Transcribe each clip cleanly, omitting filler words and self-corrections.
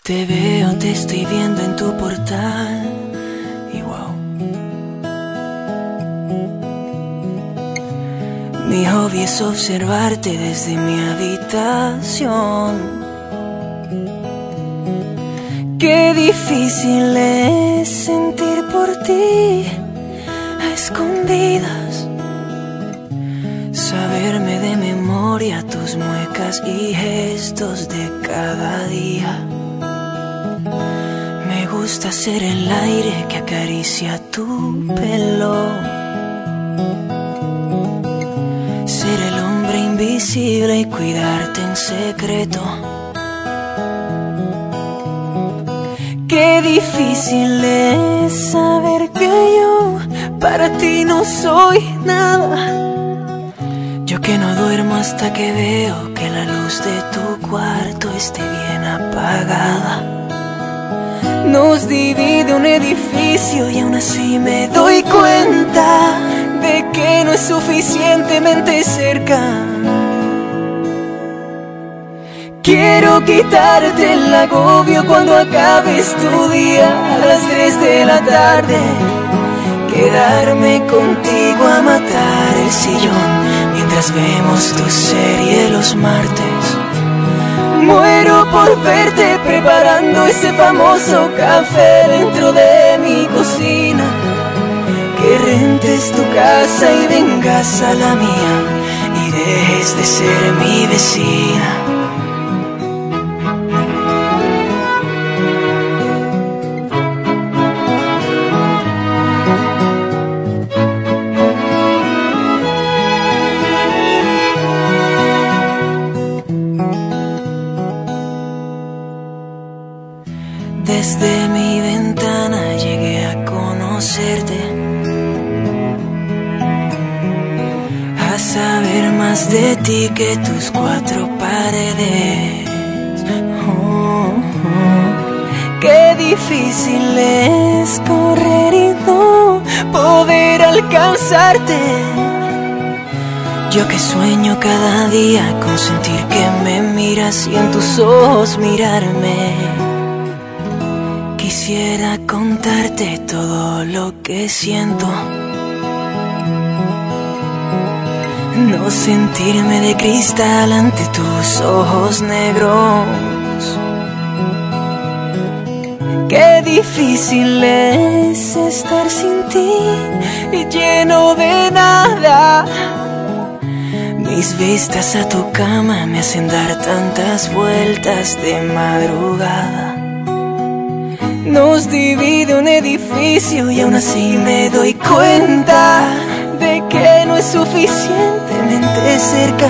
Te veo, te estoy viendo en tu portal y wow. Mi hobby es observarte desde mi habitación. Qué difícil es sentir por ti a escondidas, saberme de memoria tus muecas y gestos de cada día. Me gusta ser el aire que acaricia tu pelo, ser el hombre invisible y cuidarte en secreto. Qué difícil es saber que yo para ti no soy nada. Yo que no duermo hasta que veo que la luz de tu cuarto esté bien apagada. Nos divide un edificio y aún así me doy cuenta de que no es suficientemente cerca. Quiero quitarte el agobio cuando acabes tu día a las 3 de la tarde. Quedarme contigo a matar el sillón mientras vemos tu serie los martes. Muero por verte preparando ese famoso café dentro de mi cocina. Que rentes tu casa y vengas a la mía y dejes de ser mi vecina. Desde mi ventana llegué a conocerte, a saber más de ti que tus 4 paredes. Qué difícil es correr y no poder alcanzarte. Yo que sueño cada día con sentir que me miras y en tus ojos mirarme. Quisiera contarte todo lo que siento, no sentirme de cristal ante tus ojos negros. Qué difícil es estar sin ti y lleno de nada. Mis vistas a tu cama me hacen dar tantas vueltas de madrugada. Nos divide un edificio y aún así me doy cuenta de que no es suficientemente cerca.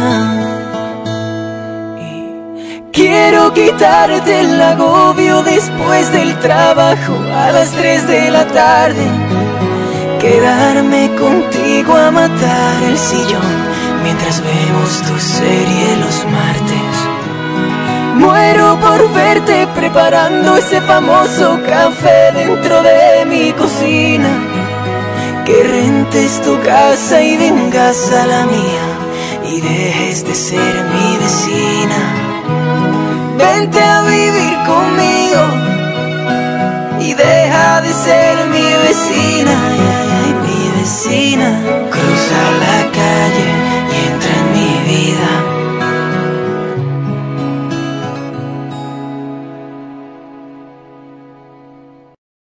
Y quiero quitarte el agobio después del trabajo a las 3 de la tarde. Quedarme contigo a matar el sillón mientras vemos tu serie los martes. Muero por verte preparando ese famoso café dentro de mi cocina. Que rentes tu casa y vengas a la mía y dejes de ser mi vecina. Vente a vivir conmigo y deja de ser mi vecina. Ay, ay, ay, mi vecina. Cruza la calle